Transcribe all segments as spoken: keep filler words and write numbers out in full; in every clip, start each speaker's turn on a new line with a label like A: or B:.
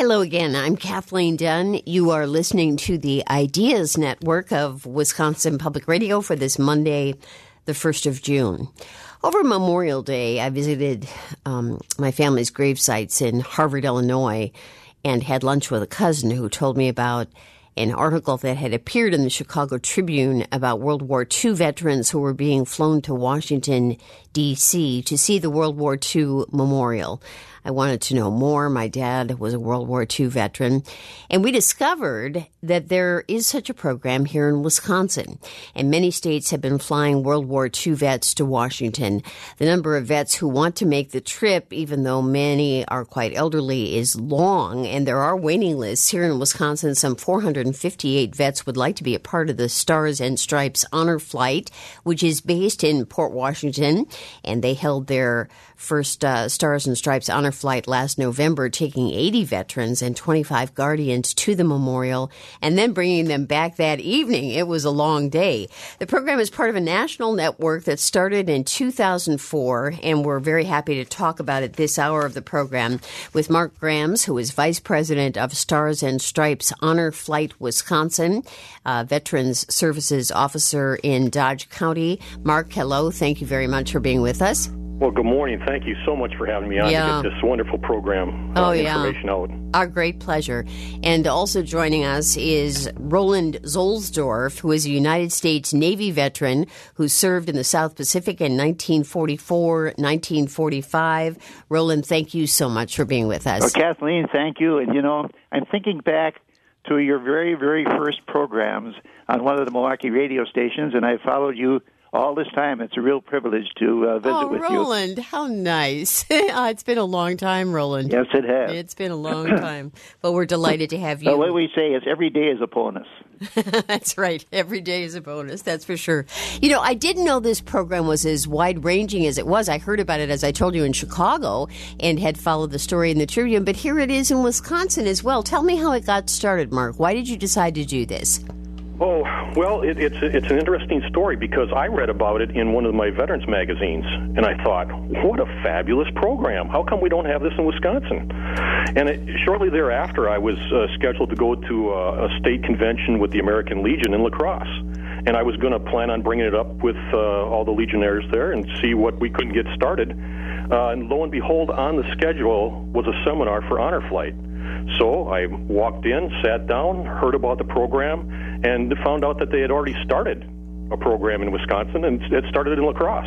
A: Hello again. I'm Kathleen Dunn. You are listening to the Ideas Network of Wisconsin Public Radio for this Monday, the first of June. Over Memorial Day, I visited um, my family's grave sites in Harvard, Illinois, and had lunch with a cousin who told me about an article that had appeared in the Chicago Tribune about World War Two veterans who were being flown to Washington, D C to see the World War Two memorial. I wanted to know more. My dad was a World War Two veteran, and we discovered that there is such a program here in Wisconsin, and many states have been flying World War Two vets to Washington. The number of vets who want to make the trip, even though many are quite elderly, is long, and there are waiting lists. Here in Wisconsin, some four hundred fifty-eight vets would like to be a part of the Stars and Stripes Honor Flight, which is based in Port Washington, and they held their first uh, Stars and Stripes Honor Flight last November, taking eighty veterans and twenty-five guardians to the memorial and then bringing them back that evening. It was a long day. The program is part of a national network that started in two thousand four, and we're very happy to talk about it this hour of the program with Mark Grams, who is Vice President of Stars and Stripes Honor Flight Wisconsin, uh, Veterans Services Officer in Dodge County. Mark, hello. Thank you very much for being with us.
B: Well, good morning. Thank you so much for having me on
A: yeah.
B: to get this wonderful program
A: uh,
B: oh,
A: yeah.
B: information out.
A: Our great pleasure. And also joining us is Roland Zollsdorf, who is a United States Navy veteran who served in the South Pacific in nineteen forty-four, nineteen forty-five. Roland, thank you so much for being with us.
C: Well, Kathleen, thank you. And, you know, I'm thinking back to your very, very first programs on one of the Milwaukee radio stations, and I followed you all this time. It's a real privilege to uh, visit
A: oh,
C: with
A: Roland,
C: you.
A: Roland, how nice. oh, it's been a long time, Roland.
C: Yes, it has.
A: It's been a long time. But we're delighted to have you.
C: The way we say is every day is a bonus.
A: That's right. Every day is a bonus. That's for sure. You know, I didn't know this program was as wide-ranging as it was. I heard about it, as I told you, in Chicago and had followed the story in the Tribune. But here it is in Wisconsin as well. Tell me how it got started, Mark. Why did you decide to do this?
B: Oh, well, it, it's it's an interesting story because I read about it in one of my veterans magazines, and I thought, what a fabulous program. How come we don't have this in Wisconsin? And it, shortly thereafter, I was uh, scheduled to go to a, a state convention with the American Legion in La Crosse, and I was going to plan on bringing it up with uh, all the Legionnaires there and see what we couldn't get started. Uh, and lo and behold, on the schedule was a seminar for Honor Flight. So I walked in, sat down, heard about the program, and found out that they had already started a program in Wisconsin, and it started in La Crosse.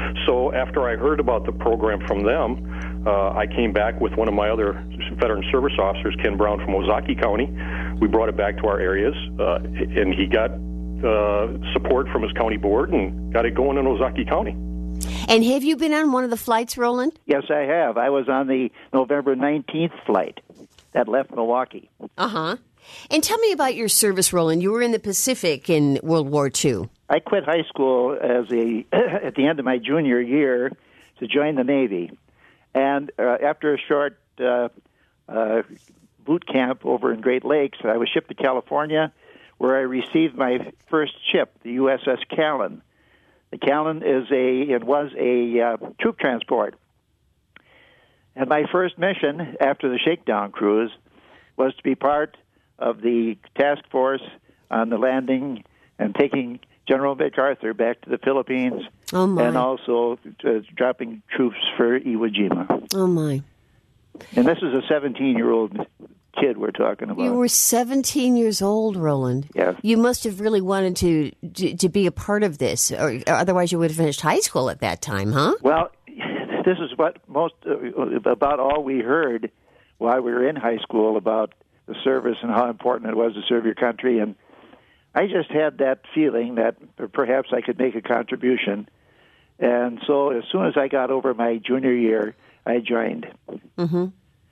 B: So after I heard about the program from them, uh, I came back with one of my other veteran service officers, Ken Brown from Ozaukee County. We brought it back to our areas, uh, and he got uh, support from his county board and got it going in Ozaukee County.
A: And have you been on one of the flights, Roland?
C: Yes, I have. I was on the November nineteenth flight that left Milwaukee.
A: Uh-huh. And tell me about your service, Roland. You were in the Pacific in World War Two.
C: I quit high school as a at the end of my junior year to join the Navy. And uh, after a short uh, uh, boot camp over in Great Lakes, I was shipped to California, where I received my first ship, the U S S Callan. The Callan is a it was a uh, troop transport. And my first mission after the shakedown cruise was to be part of the task force on the landing and taking General MacArthur back to the Philippines,
A: oh my.
C: and also uh, dropping troops for Iwo Jima.
A: Oh, my.
C: And this is a seventeen-year-old kid we're talking about.
A: You were seventeen years old, Roland.
C: Yeah.
A: You must have really wanted to, to, to be a part of this, or otherwise you would have finished high school at that time, huh?
C: Well, this is what most uh, about all we heard while we were in high school about the service and how important it was to serve your country. And I just had that feeling that perhaps I could make a contribution. And so as soon as I got over my junior year, I joined.
A: Mm-hmm.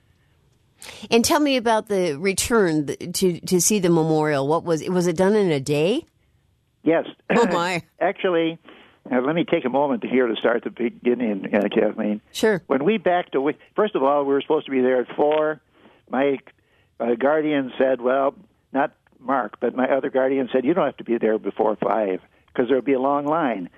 A: And tell me about the return to to see the memorial. What was was it done in a day?
C: Yes.
A: Oh, my.
C: Actually, uh, let me take a moment here to start the beginning, uh, Kathleen.
A: Sure.
C: When we backed away, first of all, we were supposed to be there at four. My uh, guardian said, well, not Mark, but my other guardian said, you don't have to be there before five because there will be a long line.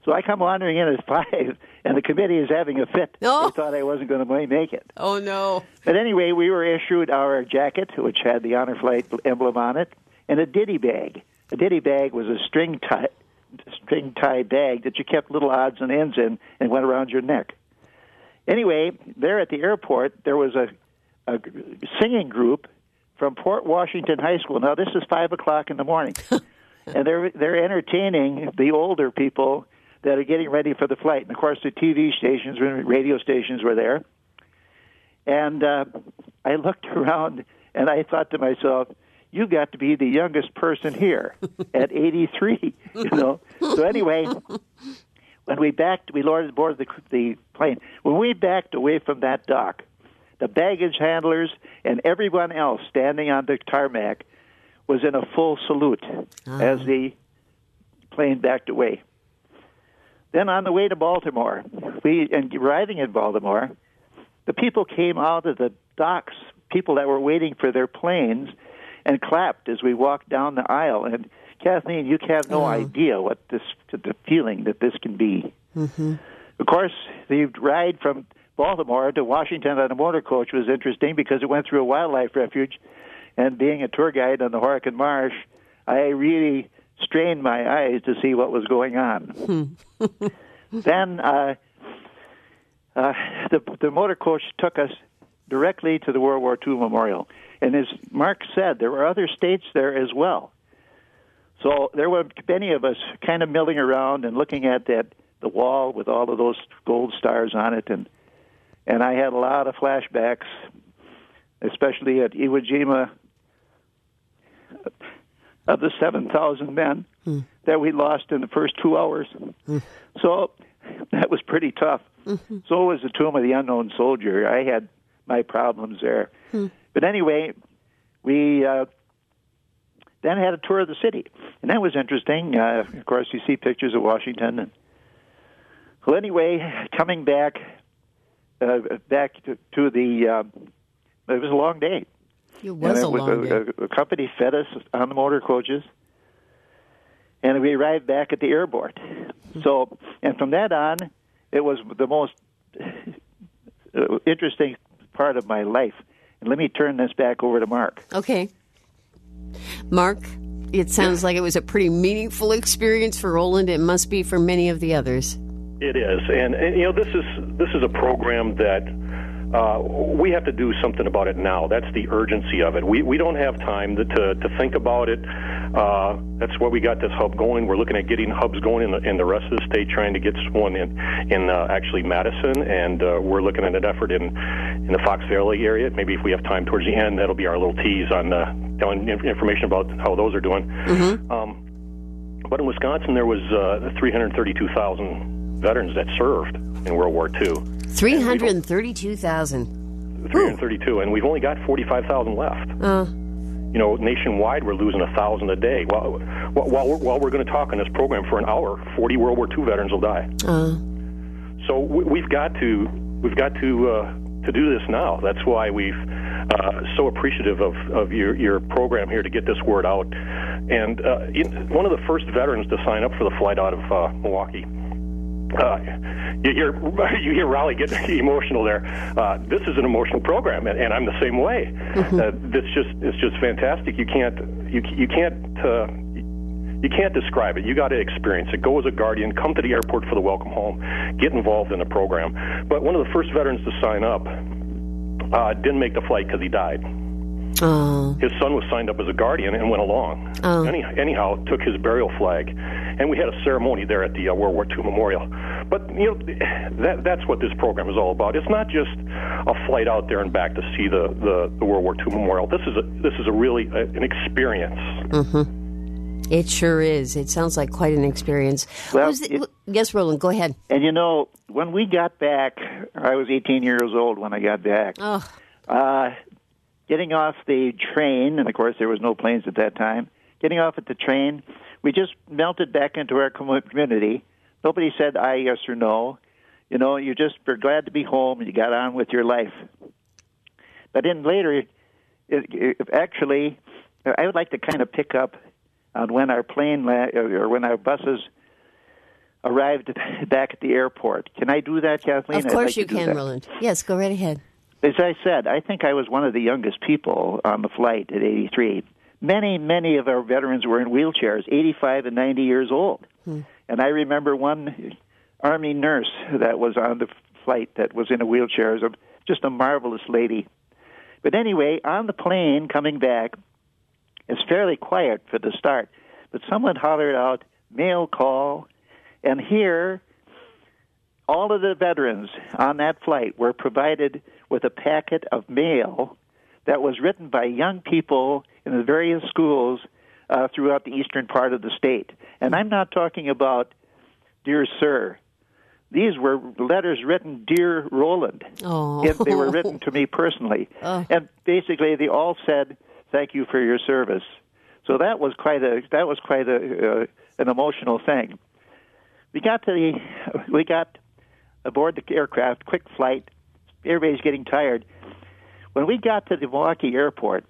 C: So I come wandering in at five, and the committee is having a fit.
A: Oh.
C: They thought I wasn't going to make it.
A: Oh, no.
C: But anyway, we were issued our jacket, which had the Honor Flight emblem on it, and a ditty bag. A ditty bag was a string tie, string tie bag that you kept little odds and ends in and went around your neck. Anyway, there at the airport, there was a, a singing group from Port Washington High School. Now, this is five o'clock in the morning, and they're they're entertaining the older people that are getting ready for the flight. And, of course, the T V stations, radio stations were there. And uh, I looked around, and I thought to myself, you got to be the youngest person here at eighty-three, you know. So anyway, when we backed, we lowered aboard the, the plane. When we backed away from that dock, the baggage handlers and everyone else standing on the tarmac was in a full salute uh-huh. as the plane backed away. Then on the way to Baltimore, we and arriving in Baltimore, the people came out of the docks, people that were waiting for their planes, and clapped as we walked down the aisle. And Kathleen, you have no oh. idea what this the feeling that this can be.
A: Mm-hmm.
C: Of course, the ride from Baltimore to Washington on a motor coach was interesting because it went through a wildlife refuge. And being a tour guide on the Horicon Marsh, I really strained my eyes to see what was going on. Then uh, uh, the, the motor coach took us directly to the World War Two Memorial. And as Mark said, there were other states there as well. So there were many of us kind of milling around and looking at that the wall with all of those gold stars on it. And, and I had a lot of flashbacks, especially at Iwo Jima, of the seven thousand men hmm. that we lost in the first two hours. Hmm. So that was pretty tough. Mm-hmm. So was the Tomb of the Unknown Soldier. I had my problems there. Hmm. But anyway, we uh, then had a tour of the city. And that was interesting. Uh, of course, you see pictures of Washington. And, well, anyway, coming back uh, back to, to the, uh, it was a long day.
A: It was a long day.
C: A, a company fed us on the motor coaches, and we arrived back at the airport. Mm-hmm. So, and from that on, it was the most interesting part of my life. And let me turn this back over to Mark.
A: Okay. Mark, it sounds like it was a pretty meaningful experience for Roland. It must be for many of the others.
B: It is. And, and you know, this is this is a program that Uh, we have to do something about it now. That's the urgency of it. We we don't have time to to, to think about it. Uh, that's why we got this hub going. We're looking at getting hubs going in the, in the rest of the state, trying to get one in in uh, actually Madison, and uh, we're looking at an effort in in the Fox Valley area. Maybe if we have time towards the end, that'll be our little tease on uh, telling information about how those are doing.
A: Mm-hmm.
B: Um, but in Wisconsin, there was uh, three hundred thirty-two thousand veterans that served in World War Two.
A: three hundred thirty-two thousand.
B: three hundred thirty-two, and we've only got forty-five thousand left.
A: Uh.
B: You know, nationwide, we're losing one thousand a day. While, while, we're, while we're going to talk on this program for an hour, forty World War Two veterans will die.
A: Uh.
B: So we, we've got to we've got to uh, to do this now. That's why we've uh, so appreciative of, of your, your program here to get this word out. And uh, in, one of the first veterans to sign up for the flight out of uh, Milwaukee. Uh, you hear you hear Raleigh get emotional there. Uh, this is an emotional program, and, and I'm the same way. Mm-hmm. Uh, this just it's just fantastic. You can't you you can't uh, you can't describe it. You got to experience it. Go as a guardian. Come to the airport for the welcome home. Get involved in the program. But one of the first veterans to sign up uh, didn't make the flight because he died.
A: Oh.
B: His son was signed up as a guardian and went along.
A: Oh.
B: Any, anyhow, took his burial flag, and we had a ceremony there at the uh, World War Two Memorial. But you know, that, that's what this program is all about. It's not just a flight out there and back to see the, the, the World War Two Memorial. This is a this is a really a, an experience.
A: Mm-hmm. It sure is. It sounds like quite an experience.
C: Well,
A: the,
C: it,
A: yes, Roland, go ahead.
C: And you know, when we got back, I was eighteen years old when I got back.
A: Oh.
C: Uh, Getting off the train, and of course there was no planes at that time, getting off at the train, we just melted back into our community. Nobody said aye, yes, or no. You know, you just were glad to be home, and you got on with your life. But then later, it, it, actually, I would like to kind of pick up on when our plane, la- or when our buses arrived back at the airport. Can I do that, Kathleen?
A: Of course
C: like
A: you can, Roland. Yes, go right ahead.
C: As I said, I think I was one of the youngest people on the flight at eighty-three. Many, many of our veterans were in wheelchairs, eighty-five and ninety years old. Hmm. And I remember one Army nurse that was on the flight that was in a wheelchair. It was a, just a marvelous lady. But anyway, on the plane coming back, it's fairly quiet for the start. But someone hollered out, mail call. And here, all of the veterans on that flight were provided with a packet of mail that was written by young people in the various schools uh, throughout the eastern part of the state. And I'm not talking about, Dear Sir. These were letters written, Dear Roland.
A: Oh.
C: It, they were written to me personally. Oh. And basically, they all said, thank you for your service. So that was quite a that was quite a uh, an emotional thing. We got to the we got aboard the aircraft, quick flight. Everybody's getting tired. When we got to the Milwaukee airport,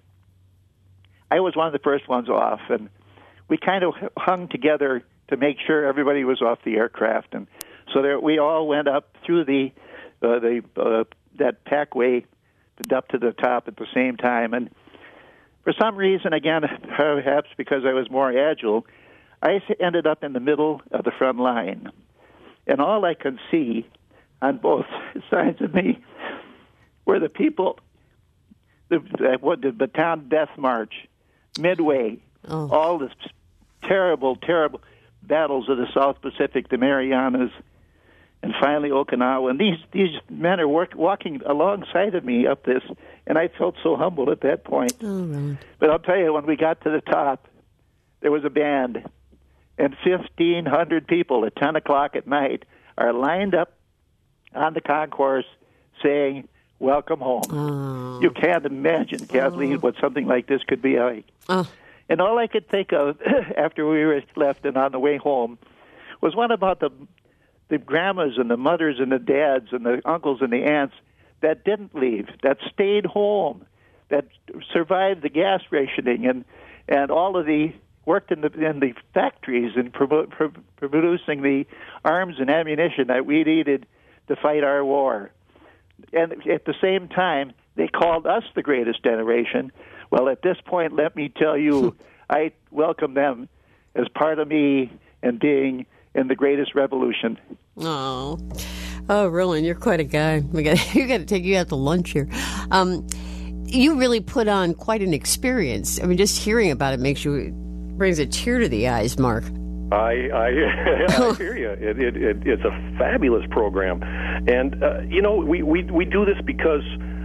C: I was one of the first ones off, and we kind of hung together to make sure everybody was off the aircraft. And so there, we all went up through the uh, the uh, that packway up to the top at the same time. And for some reason, again, perhaps because I was more agile, I ended up in the middle of the front line. And all I could see on both sides of me were the people, the, what, the Bataan Death March, Midway, oh. all this terrible, terrible battles of the South Pacific, the Marianas, and finally Okinawa. And these, these men are work, walking alongside of me up this, and I felt so humbled at that point.
A: Oh, right.
C: But I'll tell you, when we got to the top, there was a band, and fifteen hundred people at ten o'clock at night are lined up on the concourse saying, welcome home.
A: Oh.
C: You can't imagine, Kathleen, oh. what something like this could be like.
A: Oh.
C: And all I could think of after we were left and on the way home was one about the the grandmas and the mothers and the dads and the uncles and the aunts that didn't leave, that stayed home, that survived the gas rationing and, and all of the worked in the in the factories and pro- pro- producing the arms and ammunition that we needed to fight our war. And at the same time, they called us the greatest generation. Well, at this point, let me tell you, I welcome them as part of me and being in the greatest revolution.
A: Oh, oh, Roland, you're quite a guy. We got you got to take you out to lunch here. Um, you really put on quite an experience. I mean, just hearing about it makes you brings a tear to the eyes, Mark.
B: I I, I hear you. It, it, it, it's a fabulous program, and uh, you know we, we we do this because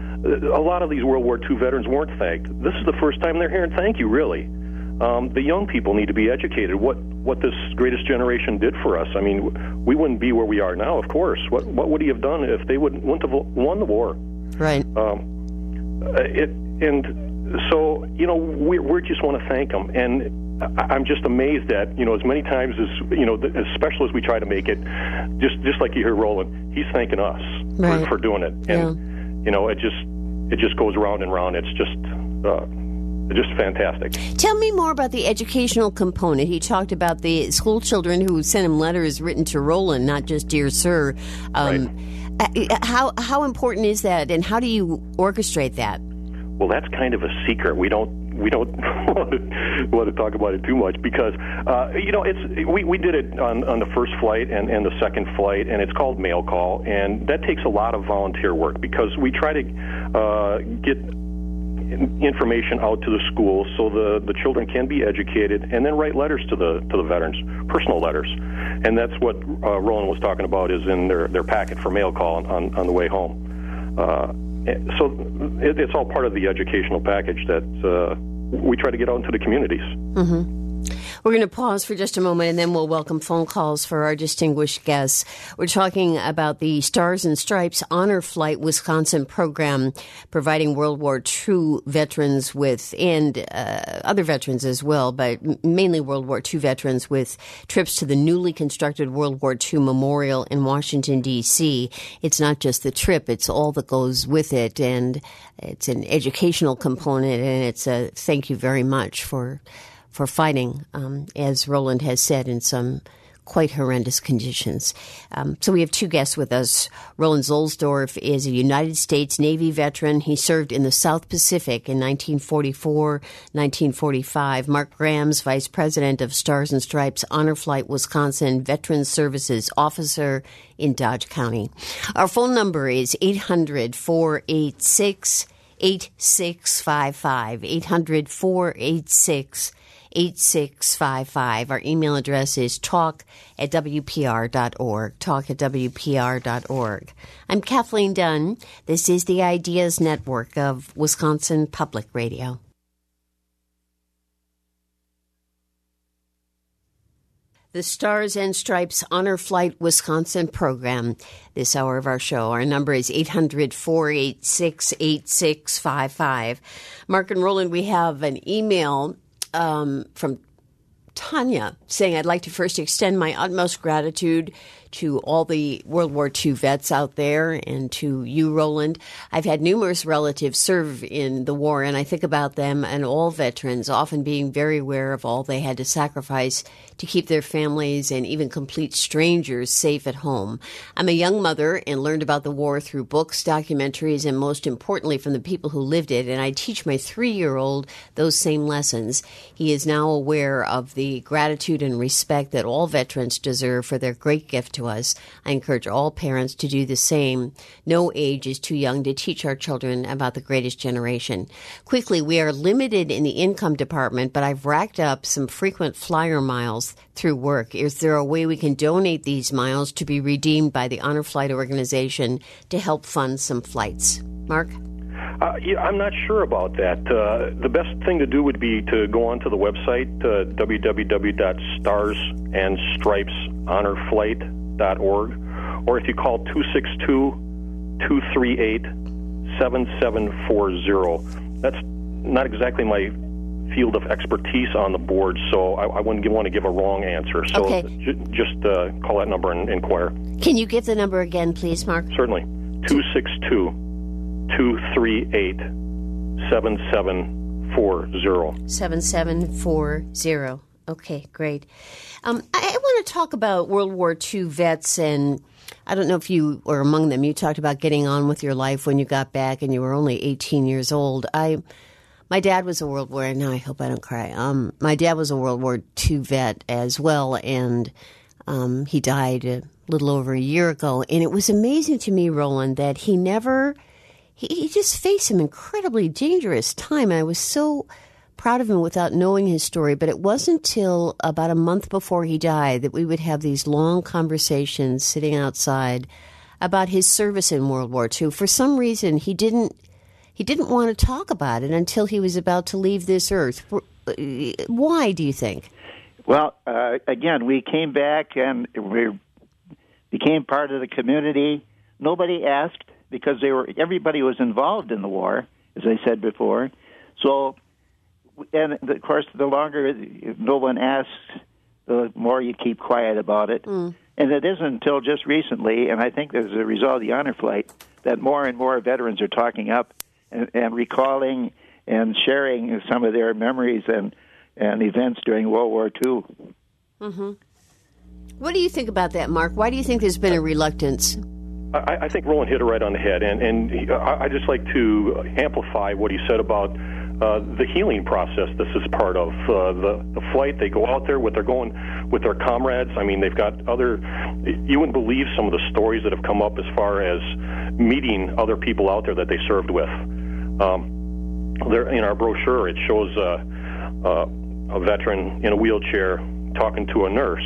B: a lot of these World War Two veterans weren't thanked. This is the first time they're hearing thank you, really. Um, the young people need to be educated. What what this greatest generation did for us. I mean, we wouldn't be where we are now, of course. What what would he have done if they wouldn't, wouldn't have won the war?
A: Right.
B: Um, it and so you know we we just want to thank them, and I'm just amazed that you know as many times as you know as special as we try to make it, just just like you hear Roland, he's thanking us
A: right.
B: for, for doing it, and yeah. you know it just it just goes round and round. It's just. Uh, Just fantastic.
A: Tell me more about the educational component. He talked about the school children who sent him letters written to Roland, not just Dear Sir. Um, right. How how important is that, and how do you orchestrate that?
B: Well, that's kind of a secret. We don't we don't want, to, want to talk about it too much because uh, you know it's we, we did it on, on the first flight and, and the second flight, and it's called Mail Call, and that takes a lot of volunteer work because we try to uh, get information out to the schools so the, the children can be educated and then write letters to the to the veterans, personal letters. And that's what uh, Roland was talking about is in their, their packet for Mail Call on, on the way home. Uh, so it, it's all part of the educational package that uh, we try to get out into the communities.
A: Mm-hmm. We're going to pause for just a moment, and then we'll welcome phone calls for our distinguished guests. We're talking about the Stars and Stripes Honor Flight Wisconsin program, providing World War Two veterans with, and uh, other veterans as well, but mainly World War Two veterans with trips to the newly constructed World War Two Memorial in Washington, D C. It's not just the trip, it's all that goes with it, and it's an educational component, and it's a thank you very much for for fighting, um, as Roland has said, in some quite horrendous conditions. Um, so we have two guests with us. Roland Zollsdorf is a United States Navy veteran. He served in the South Pacific in nineteen forty-four, nineteen forty-five. Mark Grams, Vice President of Stars and Stripes Honor Flight Wisconsin Veterans Services Officer in Dodge County. Our phone number is eight hundred, four eight six, eight six five five, eight hundred, four eight six, eight six five five. Our email address is talk at w p r dot org, talk at w p r dot org. I'm Kathleen Dunn. This is the Ideas Network of Wisconsin Public Radio. The Stars and Stripes Honor Flight Wisconsin program. This hour of our show, our number is eight hundred, four eight six, eight six five five. Mark and Roland, we have an email um, from Tanya saying, I'd like to first extend my utmost gratitude to all the World War Two vets out there and to you, Roland. I've had numerous relatives serve in the war, and I think about them and all veterans often being very aware of all they had to sacrifice to keep their families and even complete strangers safe at home. I'm a young mother and learned about the war through books, documentaries, and most importantly from the people who lived it, and I teach my three-year-old those same lessons. He is now aware of the gratitude and respect that all veterans deserve for their great gift to us. I encourage all parents to do the same. No age is too young to teach our children about the greatest generation. Quickly, we are limited in the income department, but I've racked up some frequent flyer miles through work. Is there a way we can donate these miles to be redeemed by the Honor Flight Organization to help fund some flights? Mark?
B: Uh, yeah, I'm not sure about that. Uh, the best thing to do would be to go onto the website, uh, w w w dot stars and stripes honor flight dot org, or if you call two six two, two three eight, seven seven four zero. That's not exactly my field of expertise on the board, so I, I wouldn't want to give a wrong answer. So
A: okay.
B: j- just uh, call that number and inquire.
A: Can you give the number again, please, Mark?
B: Certainly. two six two, two three eight, seven seven four zero.
A: seven seven four zero. Okay, great. Um, I, I want to talk about World War Two vets, and I don't know if you were among them. You talked about getting on with your life when you got back, and you were only eighteen years old. I, my dad was a World War. Now I hope I don't cry. Um, my dad was a World War Two vet as well, and um, he died a little over a year ago. And it was amazing to me, Roland, that he never. He, he just faced some incredibly dangerous time. I was so proud of him without knowing his story, but it wasn't till about a month before he died that we would have these long conversations sitting outside about his service in World War Two. For some reason, he didn't he didn't want to talk about it until he was about to leave this earth. Why, do you think?
C: Well, uh, again, we came back and we became part of the community. Nobody asked because they were everybody was involved in the war, as I said before. So. And, of course, the longer no one asks, the more you keep quiet about it. Mm. And it isn't until just recently, and I think as a result of the honor flight, that more and more veterans are talking up and, and recalling and sharing some of their memories and, and events during World War Two.
A: Mm-hmm. What do you think about that, Mark? Why do you think there's been a reluctance?
B: I, I think Roland hit it right on the head, and, and he, I, I just like to amplify what he said about Uh, the healing process this is part of. Uh, the, the flight, they go out there with their going with their comrades. I mean, they've got other, you wouldn't believe some of the stories that have come up as far as meeting other people out there that they served with. Um, there, in our brochure, it shows uh, uh, a veteran in a wheelchair talking to a nurse.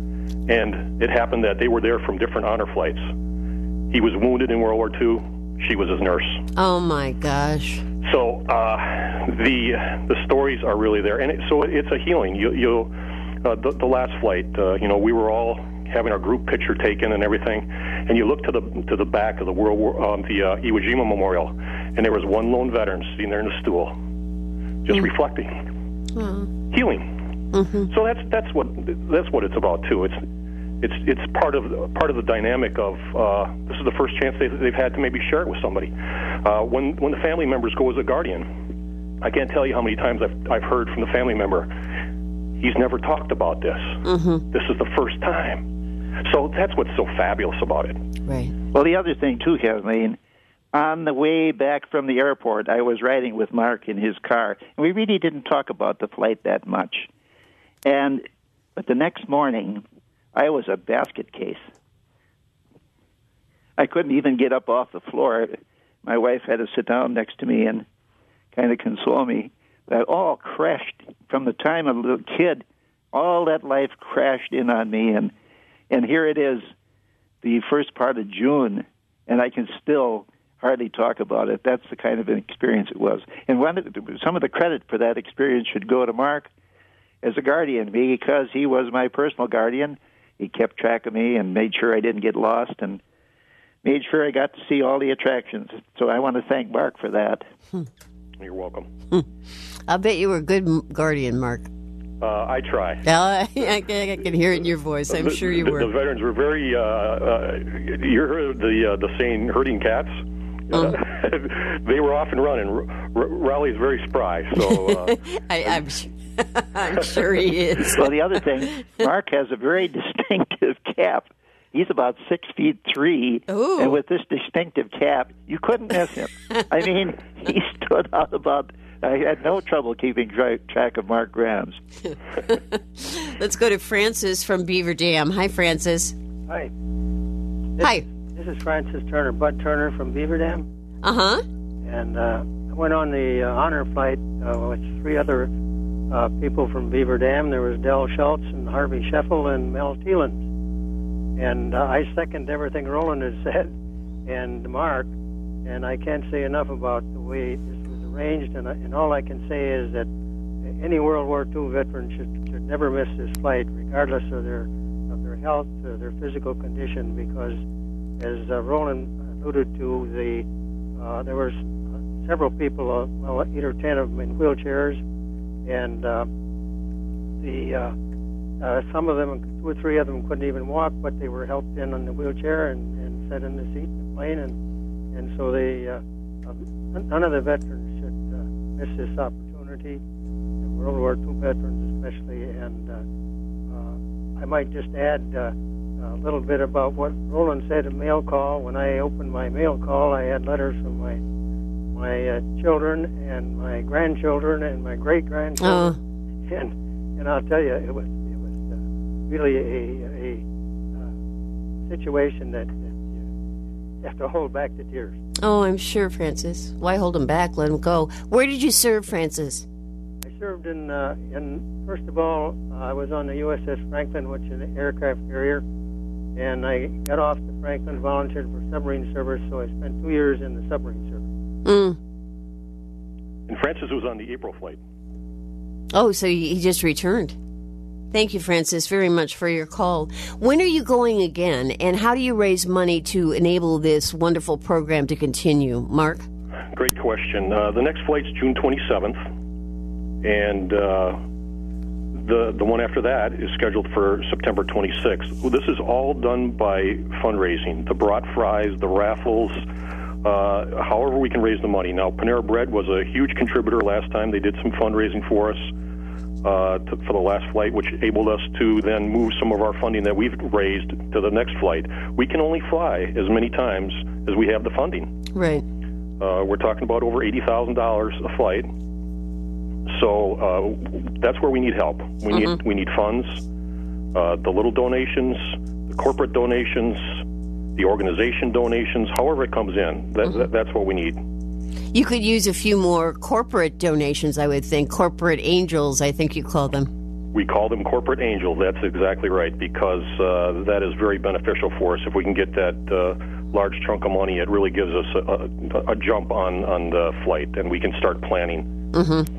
B: And it happened that they were there from different honor flights. He was wounded in World War Two. She was his nurse.
A: Oh, my gosh.
B: So uh, the the stories are really there, and it, so it's a healing. You, you uh, the, the last flight, uh, you know, we were all having our group picture taken and everything, and you look to the to the back of the World War, um, the uh, Iwo Jima Memorial, and there was one lone veteran sitting there in a stool, just mm. reflecting, mm. healing. Mm-hmm. So that's that's what that's what it's about too. It's it's it's part of part of the dynamic of uh, this is the first chance they've, they've had to maybe share it with somebody. Uh, when when the family members go as a guardian, I can't tell you how many times I've I've heard from the family member, He's never talked about this.
A: Mm-hmm.
B: This is the first time. So that's what's so fabulous about it.
A: Right.
C: Well, the other thing, too, Kathleen, on the way back from the airport, I was riding with Mark in his car, and we really didn't talk about the flight that much. And but the next morning, I was a basket case. I couldn't even get up off the floor. My wife had to sit down next to me and kind of console me. That all crashed from the time I'm a little kid. All that life crashed in on me, and and here it is, the first part of June, and I can still hardly talk about it. That's the kind of an experience it was. And one of the, some of the credit for that experience should go to Mark as a guardian, because he was my personal guardian. He kept track of me and made sure I didn't get lost and made sure I got to see all the attractions. So I want to thank Mark for that.
A: Hmm.
B: You're welcome.
A: Hmm. I'll bet you were a good guardian, Mark.
B: Uh, I try.
A: Uh, I, can, I can hear it in your voice. I'm
B: the,
A: sure you
B: the,
A: were.
B: The veterans were very, uh, uh, you heard the, uh, the saying, herding cats? Uh, they were off and running. R- Raleigh's very spry, so... Uh,
A: I, I'm, I'm sure he is.
C: Well, the other thing, Mark has a very distinctive cap. He's about six feet three,
A: Ooh.
C: And with this distinctive cap, you couldn't miss him. I mean, he stood out about... I had no trouble keeping tra- track of Mark Grams.
A: Let's go to Francis from Beaver Dam. Hi, Francis.
D: Hi. This,
A: Hi.
D: This is Francis Turner, Bud Turner from Beaver Dam.
A: Uh-huh.
D: And uh, I went on the uh, honor flight uh, with three other uh, people from Beaver Dam. There was Del Schultz and Harvey Scheffel and Mel Thielens. And uh, I second everything Roland has said and Mark. And I can't say enough about the way this was arranged. And, I, and all I can say is that any World War Two veteran should, should never miss this flight, regardless of their of their health or their physical condition, because, as uh, Roland alluded to, the uh, there were several people, uh, well, eight or ten of them in wheelchairs, and uh, the uh, uh, some of them, two or three of them, couldn't even walk, but they were helped in on the wheelchair and, and set in the seat in the plane, and and so they uh, uh, none of the veterans should uh, miss this opportunity. The World War Two veterans especially, and uh, uh, I might just add uh, a little bit about what Roland said in mail call. When I opened my mail call, I had letters from my my uh, children and my grandchildren and my great grandchildren,
A: oh.
D: and and I'll tell you, it was it was uh, really a a uh, situation that, that you have to hold back the tears.
A: Oh, I'm sure, Francis. Why hold them back? Let them go. Where did you serve, Francis?
D: I served in uh, in first of all, uh, I was on the U S S Franklin, which is an aircraft carrier. And I got off the Franklin, volunteered for submarine service, so I spent two years in the submarine service.
A: Mm.
B: And Francis was on the April flight.
A: Oh, so he just returned. Thank you, Francis, very much for your call. When are you going again, and how do you raise money to enable this wonderful program to continue? Mark?
B: Great question. Uh, the next flight's June twenty-seventh, and... Uh, The the one after that is scheduled for September twenty-sixth. This is all done by fundraising, the brat fries, the raffles, uh, however we can raise the money. Now, Panera Bread was a huge contributor last time. They did some fundraising for us uh, to, for the last flight, which enabled us to then move some of our funding that we've raised to the next flight. We can only fly as many times as we have the funding.
A: Right.
B: Uh, we're talking about over eighty thousand dollars a flight. So uh, that's where we need help. We
A: mm-hmm.
B: need we need funds, uh, the little donations, the corporate donations, the organization donations, however it comes in. That, mm-hmm. that, that's what we need.
A: You could use a few more corporate donations, I would think. Corporate angels, I think you call them.
B: We call them corporate angels. That's exactly right, because uh, that is very beneficial for us. If we can get that uh, large chunk of money, it really gives us a, a, a jump on, on the flight, and we can start planning.
A: Mm-hmm.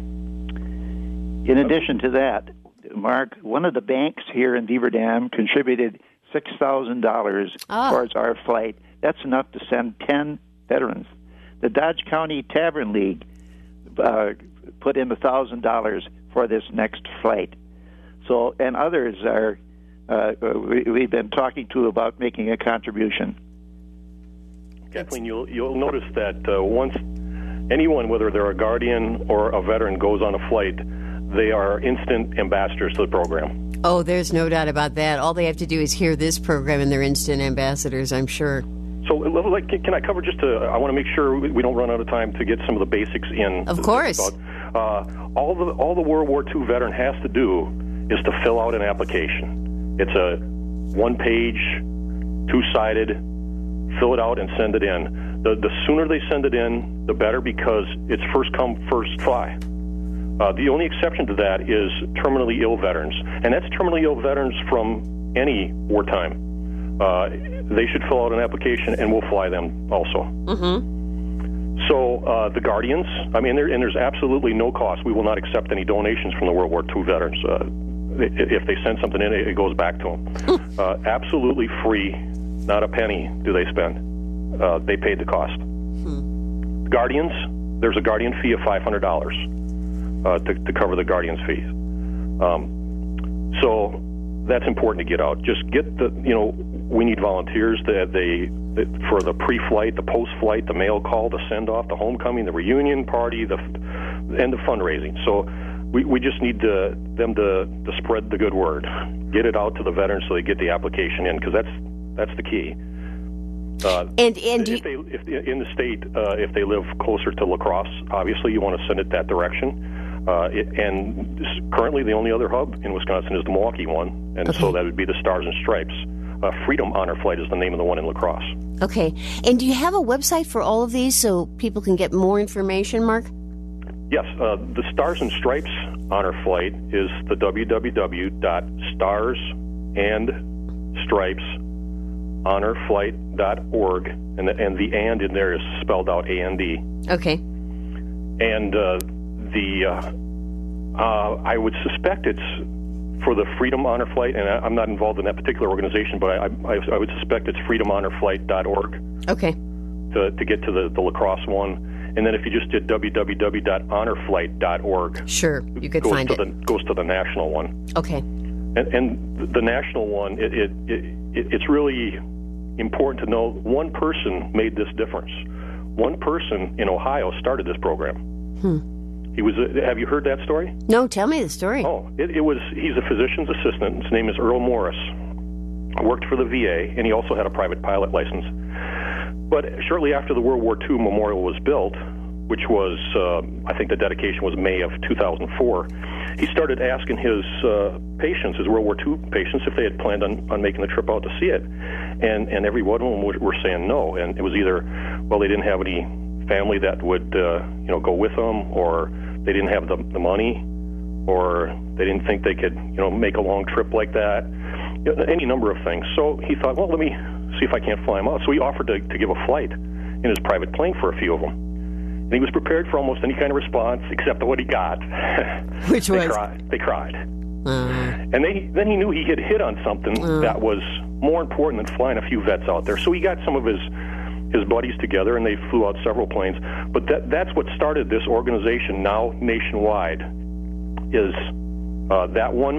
C: In addition to that, Mark, one of the banks here in Beaver Dam contributed six thousand dollars
A: ah.
C: towards our flight. That's enough to send ten veterans. The Dodge County Tavern League uh, put in one thousand dollars for this next flight. So, and others are, uh, we, we've been talking to about making a contribution.
B: Kathleen, you'll, you'll notice that uh, once anyone, whether they're a guardian or a veteran, goes on a flight, they are instant ambassadors to the program.
A: Oh, there's no doubt about that. All they have to do is hear this program, and they're instant ambassadors, I'm sure.
B: So, like, can I cover just to, I want to make sure we don't run out of time to get some of the basics in.
A: Of course.
B: About, uh, all the all the World War Two veteran has to do is to fill out an application. It's a one-page, two-sided, fill it out and send it in. The, the sooner they send it in, the better, because it's first come, first fly. Uh, the only exception to that is terminally ill veterans, and that's terminally ill veterans from any wartime. Uh, they should fill out an application, and we'll fly them also.
A: Mm-hmm.
B: So uh, the Guardians, I mean, there, and there's absolutely no cost. We will not accept any donations from the World War Two veterans. Uh, if they send something in, it goes back to them. uh, absolutely free, not a penny do they spend. Uh, they paid the cost. Hmm. Guardians, there's a Guardian fee of five hundred dollars uh, to, to cover the Guardians fees. Um, so that's important to get out. Just get the, you know, we need volunteers that they, that for the pre-flight, the post-flight, the mail call, the send-off, the homecoming, the reunion party, the and the fundraising. So we, we just need to, them to, to spread the good word, get it out to the veterans so they get the application in, because that's that's the key. Uh,
A: and and
B: if they if in the state, uh, if they live closer to La Crosse, obviously you want to send it that direction. Uh, it, and this, currently the only other hub in Wisconsin is the Milwaukee one, and
A: okay.
B: so that would be the Stars and Stripes. Uh, Freedom Honor Flight is the name of the one in La Crosse.
A: Okay. And do you have a website for all of these so people can get more information, Mark?
B: Yes. Uh, the Stars and Stripes Honor Flight is the w w w dot stars and stripes honor flight dot org, and the, and the and in there is spelled out A N D.
A: Okay.
B: And uh, the uh, uh, I would suspect it's for the Freedom Honor Flight, and I, I'm not involved in that particular organization, but I, I, I would suspect it's freedom honor flight dot org.
A: Okay.
B: To, to get to the, the La Crosse one. And then if you just did w w w dot honor flight dot org,
A: sure, you could
B: goes
A: find
B: to
A: it.
B: The, goes to the national one.
A: Okay.
B: And, and the national one, it, it, it, it's really important to know one person made this difference. One person in Ohio started this program.
A: Hmm.
B: He was. A, have you heard that story?
A: No, tell me the story.
B: Oh, it, it was. He's a physician's assistant. His name is Earl Morris. Worked for the V A, and he also had a private pilot license. But shortly after the World War Two memorial was built, which was, uh, I think the dedication was May of two thousand four, he started asking his uh, patients, his World War Two patients, if they had planned on, on making the trip out to see it. And, and every one of them were, were saying no. And it was either, well, they didn't have any family that would, uh, you know, go with them, or they didn't have the, the money, or they didn't think they could, you know, make a long trip like that. You know, any number of things. So he thought, well, let me see if I can't fly them out. So he offered to, to give a flight in his private plane for a few of them. And he was prepared for almost any kind of response except what he got.
A: Which
B: they
A: was?
B: Cried. They cried.
A: Uh,
B: and they, then he knew he had hit on something uh, that was more important than flying a few vets out there. So he got some of his his buddies together, and they flew out several planes. But that that's what started this organization now nationwide, is uh, that one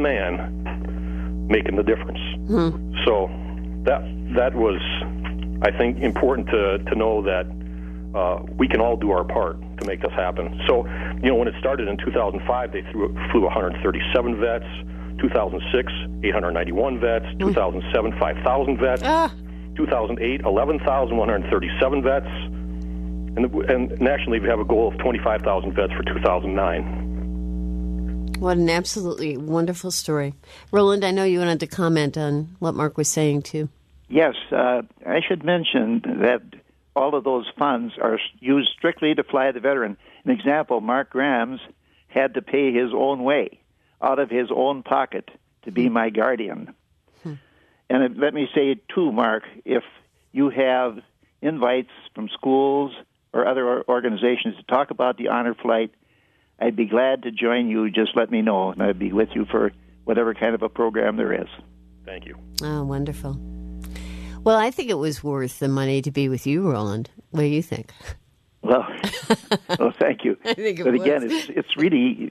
B: man making the difference.
A: hmm.
B: So that that was, I think, important to, to know that uh, we can all do our part to make this happen. So, you know, when it started in two thousand five, they threw, flew one hundred thirty-seven vets, two thousand six, eight hundred ninety-one vets, mm. two thousand seven, five thousand vets, ah. two thousand eight, eleven thousand one hundred thirty-seven vets, and, and nationally we have a goal of twenty-five thousand vets for two thousand nine.
A: What an absolutely wonderful story. Roland, I know you wanted to comment on what Mark was saying, too.
C: Yes, uh, I should mention that all of those funds are used strictly to fly the veteran. An example, Mark Grams had to pay his own way out of his own pocket to be my guardian. Hmm. And it, let me say, too, Mark, if you have invites from schools or other organizations to talk about the honor flight, I'd be glad to join you. Just let me know, and I'd be with you for whatever kind of a program there is.
B: Thank you.
A: Oh, wonderful. Well, I think it was worth the money to be with you, Roland. What do you think?
C: Well, well thank you.
A: I think it
C: but
A: was.
C: again, it's it's really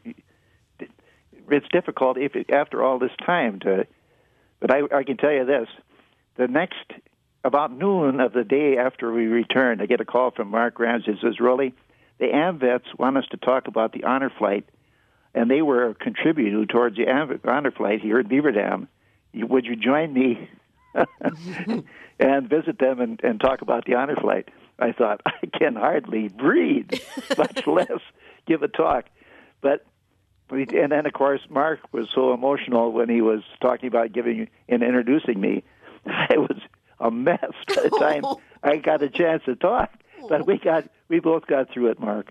C: it's difficult if it, after all this time to. But I, I can tell you this: the next about noon of the day after we returned, I get a call from Mark Grams. He says, "Rolly, the AMVETS want us to talk about the honor flight and they were contributing towards the honor flight here at Beaver Dam. Would you join me and visit them and, and talk about the honor flight? I thought, I can hardly breathe, much less give a talk. But and then, of course, Mark was so emotional when he was talking about giving and introducing me. I was a mess by the time I got a chance to talk. But we got we both got through it, Mark.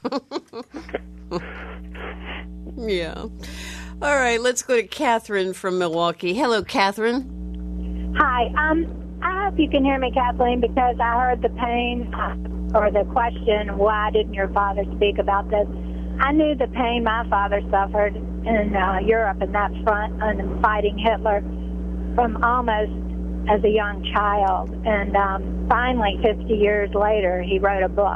A: Yeah. All right, let's go to Catherine from Milwaukee. Hello, Catherine.
E: Hi. Um, I hope you can hear me, Kathleen, because I heard the pain uh, or the question, why didn't your father speak about this? I knew the pain my father suffered in uh, Europe in that front and fighting Hitler from almost as a young child. And um, finally, fifty years later, he wrote a book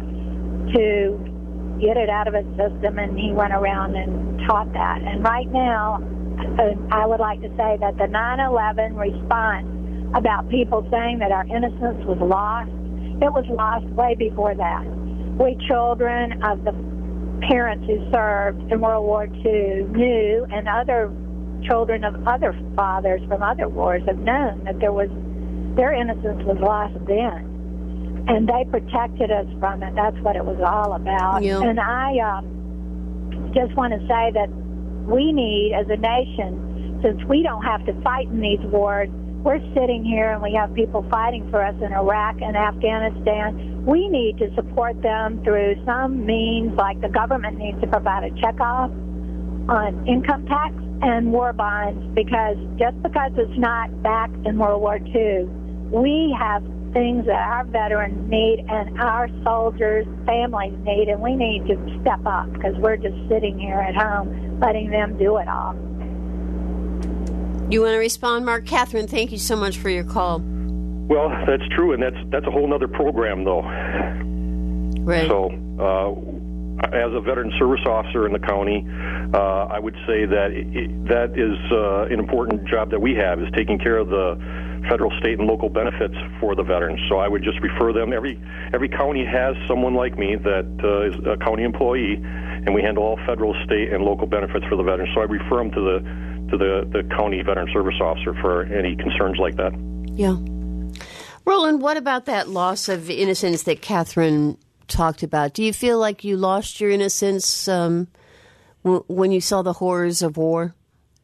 E: to get it out of his system, and he went around and taught that. And right now, uh, I would like to say that the nine eleven response about people saying that our innocence was lost, it was lost way before that. We children of the parents who served in World War Two knew, and other children of other fathers from other wars have known that there was their innocence was lost then, and they protected us from it. That's what it was all about.
A: Yeah.
E: And I um, just want to say that we need, as a nation, since we don't have to fight in these wars, we're sitting here and we have people fighting for us in Iraq and Afghanistan. We need to support them through some means, like the government needs to provide a checkoff on income tax and war bonds, because just because it's not back in World War Two, we have things that our veterans need and our soldiers' families need, and we need to step up because we're just sitting here at home letting them do it all.
A: You want to respond, Mark? Catherine, thank you so much for your call.
B: Well, that's true, and that's that's a whole other program, though.
A: Right.
B: So, uh, as a veteran service officer in the county, uh, I would say that it, that is uh, an important job that we have, is taking care of the federal, state, and local benefits for the veterans. So I would just refer them. Every every county has someone like me that uh, is a county employee, and we handle all federal, state, and local benefits for the veterans. So I refer them to the to the, the county veteran service officer for any concerns like that.
A: Yeah. Roland, what about that loss of innocence that Catherine talked about? Do you feel like you lost your innocence um, w- when you saw the horrors of war?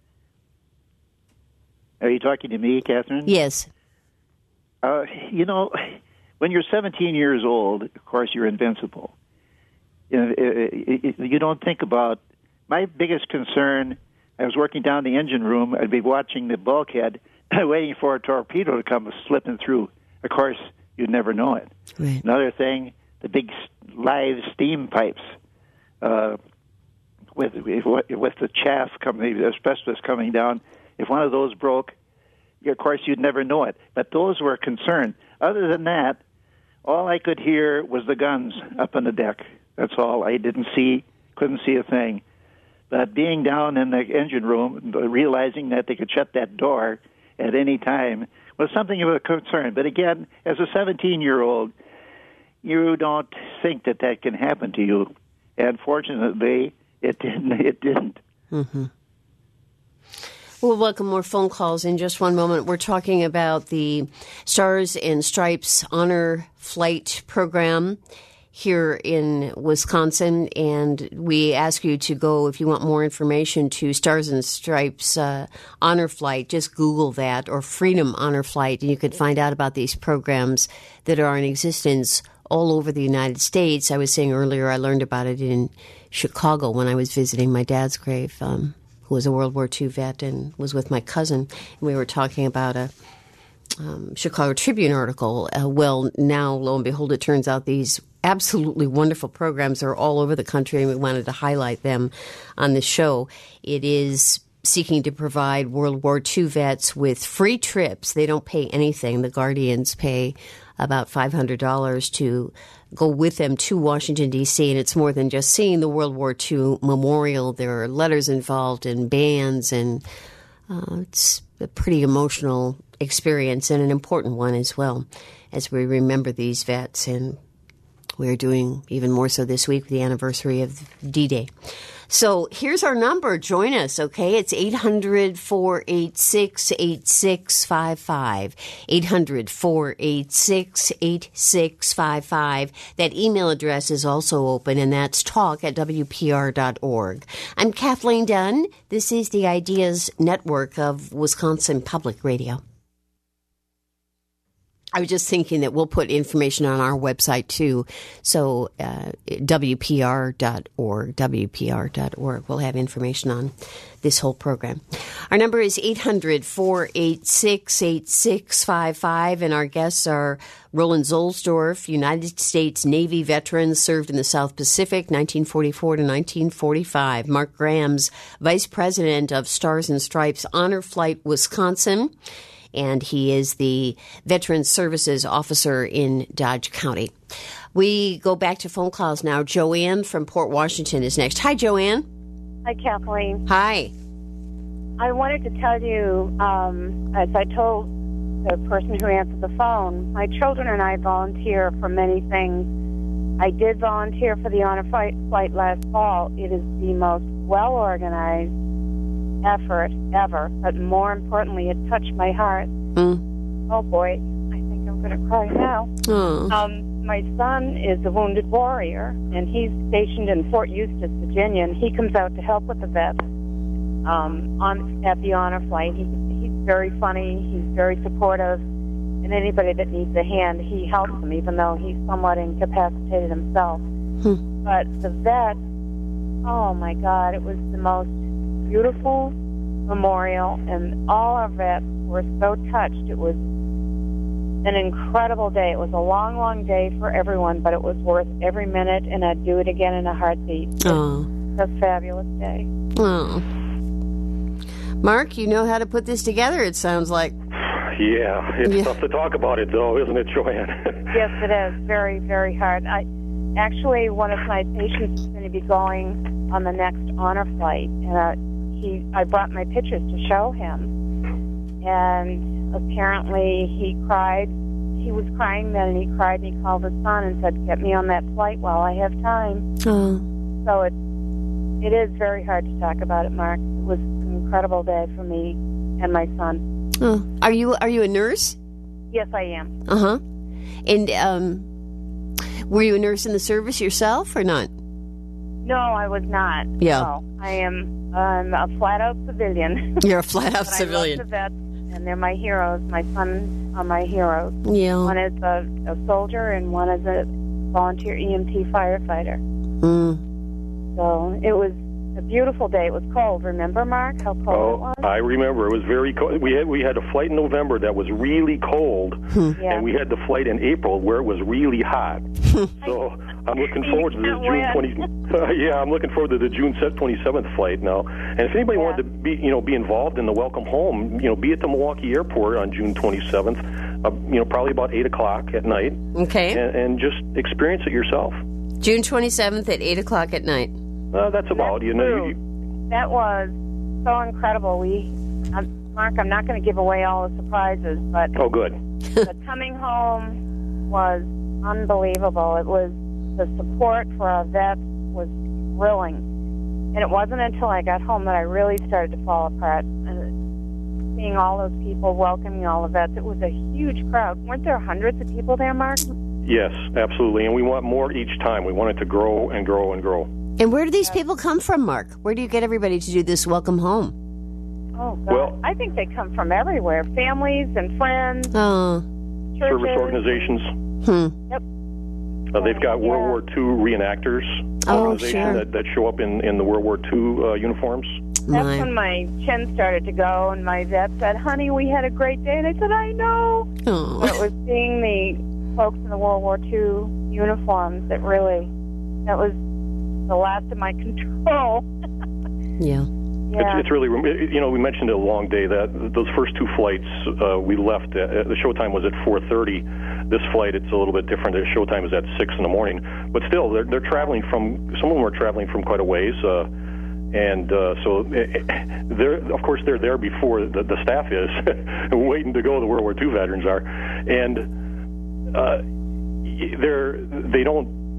C: Are you talking to me, Catherine?
A: Yes.
C: Uh, you know, when you're seventeen years old, of course, you're invincible. You know, it, it, you don't think about... My biggest concern... I was working down the engine room. I'd be watching the bulkhead, waiting for a torpedo to come slipping through. Of course, you'd never know it.
A: Right.
C: Another thing, the big live steam pipes uh, with with the chaff coming, the asbestos coming down. If one of those broke, of course, you'd never know it. But those were a concern. Other than that, all I could hear was the guns up on the deck. That's all. I didn't see, couldn't see a thing. But being down in the engine room, realizing that they could shut that door at any time was something of a concern. But again, as a seventeen-year-old, you don't think that that can happen to you. And fortunately, it didn't. It didn't.
A: Mm-hmm. We'll welcome more phone calls in just one moment. We're talking about the Stars and Stripes Honor Flight Program here in Wisconsin, and we ask you to go, if you want more information, to Stars and Stripes uh, Honor Flight. Just Google that, or Freedom Honor Flight, and you can find out about these programs that are in existence all over the United States. I was saying earlier I learned about it in Chicago when I was visiting my dad's grave, um, who was a World War Two vet, and was with my cousin, and we were talking about a um, Chicago Tribune article. Uh, well, now, lo and behold, it turns out these absolutely wonderful programs are all over the country, and we wanted to highlight them on the show. It is seeking to provide World War Two vets with free trips. They don't pay anything. The Guardians pay about five hundred dollars to go with them to Washington, D C, and it's more than just seeing the World War Two memorial. There are letters involved and bands, and uh, it's a pretty emotional experience and an important one as well, as we remember these vets. And we're doing even more so this week with the anniversary of D-Day. So here's our number. Join us, okay? It's eight hundred, four eight six, eight six five five. eight hundred, four eight six, eight six five five. That email address is also open, and that's talk at W P R dot org. I'm Kathleen Dunn. This is the Ideas Network of Wisconsin Public Radio. I was just thinking that we'll put information on our website, too. So uh, W P R dot org, W P R dot org. We'll have information on this whole program. Our number is eight hundred, four eight six, eight six five five, and our guests are Roland Zollsdorf, United States Navy veteran, served in the South Pacific, nineteen forty-four to nineteen forty-five. Mark Grams, Vice President of Stars and Stripes Honor Flight Wisconsin, and he is the Veterans Services Officer in Dodge County. We go back to phone calls now. Joanne from Port Washington is next. Hi, Joanne.
F: Hi, Kathleen.
A: Hi.
F: I wanted to tell you, um, as I told the person who answered the phone, my children and I volunteer for many things. I did volunteer for the Honor Flight, flight last fall. It is the most well-organized effort ever, but more importantly, it touched my heart.
A: Mm.
F: Oh boy, I think I'm going to cry now.
A: Oh.
F: Um, my son is a wounded warrior, and he's stationed in Fort Eustis, Virginia, and he comes out to help with the vets um, on at the Honor Flight. He, he's very funny, he's very supportive, and anybody that needs a hand, he helps them, even though he's somewhat incapacitated himself.
A: Hmm.
F: But the vets, oh my God, it was the most beautiful memorial, and all our vets were so touched. It was an incredible day. It was a long, long day for everyone, but it was worth every minute, and I'd do it again in a heartbeat.
A: Oh.
F: It's a fabulous day.
A: Oh. Mark, you know how to put this together, it sounds like.
B: Yeah, it's
A: Yeah.
B: tough to talk about it, though, isn't it, Joanne?
F: Yes, it is. Very, very hard. I Actually, one of my patients is going to be going on the next honor flight, and uh, he, I brought my pictures to show him, and apparently he cried. He was crying then, and he cried, and he called his son and said, "Get me on that flight while I have time."
A: Oh.
F: So it, it is very hard to talk about it, Mark. It was an incredible day for me and my son.
A: Oh. Are you are you a nurse?
F: Yes, I am.
A: Uh-huh. And um were you a nurse in the service yourself or not?
F: No, I was not.
A: Yeah.
F: No, I am I'm a flat-out civilian.
A: You're a flat-out
F: But
A: civilian.
F: I love the vets, and they're my heroes. My sons are my heroes.
A: Yeah.
F: One is a, a soldier, and one is a volunteer E M T firefighter.
A: Mm.
F: So it was a beautiful day. It was cold. Remember, Mark, how cold it
B: Oh,
F: was?
B: I remember. It was very cold. We had we had a flight in November that was really cold,
F: Yeah.
B: and we had the flight in April where it was really hot. So I'm looking forward to the
F: can't
B: June
F: win.
B: twenty. Uh, yeah, I'm looking forward to the June twenty-seventh flight now. And if anybody
F: Yeah.
B: wanted to be, you know, be involved in the welcome home, you know, be at the Milwaukee Airport on June twenty-seventh. Uh, you know, probably about eight o'clock at night,
A: Okay.
B: and, and just experience it yourself.
A: June twenty-seventh at eight o'clock at night.
B: Uh, that's about
F: That's
B: you know.
F: true.
B: You,
F: That was so incredible. We, um, Mark, I'm not going to give away all the surprises, but
B: oh, good.
F: the coming home was unbelievable. It was the support for our vets was thrilling, and it wasn't until I got home that I really started to fall apart. And seeing all those people welcoming all the vets, it was a huge crowd. Weren't there hundreds of people there, Mark?
B: Yes, absolutely. And we want more each time. We want it to grow and grow and grow.
A: And where do these people come from, Mark? Where do you get everybody to do this welcome home?
F: Oh, God.
B: Well-
F: I think they come from everywhere, families and friends,
A: Oh.
F: churches.
B: Service organizations.
A: Hmm.
F: Yep.
B: Uh, they've got
F: Yeah.
B: World War Two reenactors
A: Oh,
B: organization
A: sure.
B: that, that show up in, in the World War Two uh, uniforms.
F: That's
A: My.
F: when my chin started to go, and my vet said, "Honey, we had a great day." And I said, "I know."
A: Oh.
F: But it was seeing the folks in the World War Two uniforms that really, that was the last of my control.
A: Yeah.
F: Yeah.
B: It's, it's really, you know, we mentioned a long day. That those first two flights uh, we left. At, the showtime was at four thirty. This flight, it's a little bit different. The showtime is at six in the morning. But still, they're they're traveling from. Some of them are traveling from quite a ways. Uh, And uh, so, they're of course they're there before the, the staff is, waiting to go. The World War Two veterans are, and uh, they're they don't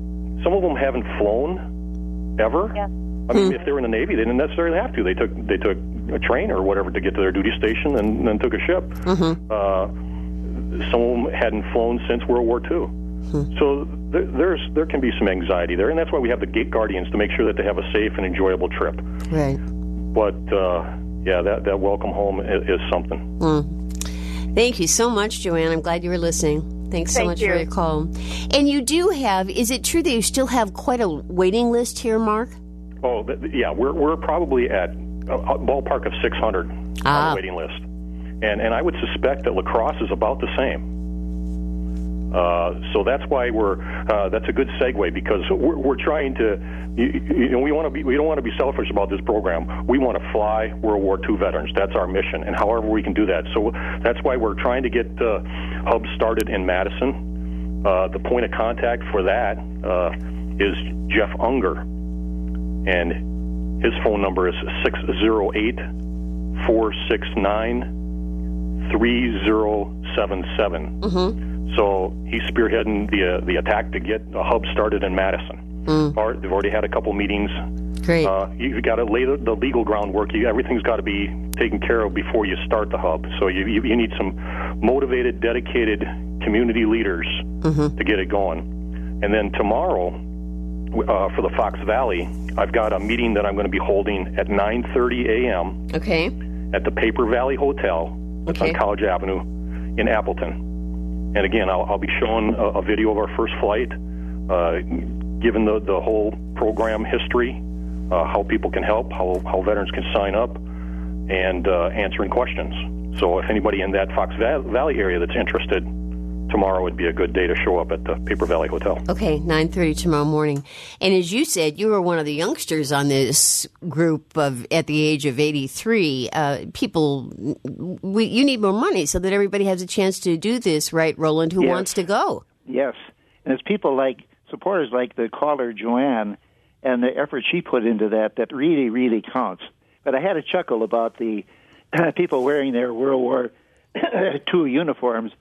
B: some of them haven't flown ever.
F: Yeah.
B: I mean, if they were in the Navy, they didn't necessarily have to. They took they took a train or whatever to get to their duty station, and then took a ship.
A: Mm-hmm.
B: Uh, some of them hadn't flown since World War Two. Mm-hmm. So there, there's there can be some anxiety there, and that's why we have the Gate Guardians to make sure that they have a safe and enjoyable trip.
A: Right.
B: But uh, yeah, that that welcome home is, is something.
A: Mm. Thank you so much, Joanne. I'm glad you were listening. Thanks so
F: Thank
A: much
F: you.
A: for your call. And you do have, is it true that you still have quite a waiting list here, Mark?
B: Oh, th- yeah, we're we're probably at a, a ballpark of six hundred
A: Ah.
B: on the waiting list, and and I would suspect that La Crosse is about the same. Uh, so that's why we're uh, that's a good segue, because we're, we're trying to you, you know we want to be we don't want to be selfish about this program. We want to fly World War Two veterans. That's our mission, and however we can do that. So that's why we're trying to get uh, hubs started in Madison. Uh, the point of contact for that uh, is Jeff Unger, and his phone number is six zero eight, four six nine, three zero seven seven.
A: Mm-hmm.
B: So he's spearheading the uh, the attack to get a hub started in Madison.
A: Mm.
B: Or, they've already had a couple meetings.
A: Great.
B: Uh, you've got to lay the, the legal groundwork. You, everything's got to be taken care of before you start the hub. So you you, you need some motivated, dedicated community leaders
A: Mm-hmm.
B: to get it going. And then tomorrow, uh, for the Fox Valley, I've got a meeting that I'm going to be holding at nine thirty a.m.
A: Okay.
B: at the Paper Valley Hotel. It's
A: Okay.
B: on College Avenue in Appleton. And again, I'll, I'll be showing a, a video of our first flight, uh, given the, the whole program history, uh, how people can help, how, how veterans can sign up, and uh, answering questions. So if anybody in that Fox Valley area that's interested, tomorrow would be a good day to show up at the Paper Valley Hotel.
A: Okay, nine thirty tomorrow morning. And as you said, you were one of the youngsters on this group of at the age of eighty-three. Uh, people, we, you need more money so that everybody has a chance to do this, right, Roland, who
C: Yes.
A: wants to go?
C: Yes, and it's people like, supporters like the caller Joanne and the effort she put into that that really, really counts. But I had a chuckle about the people wearing their World War Two uniforms.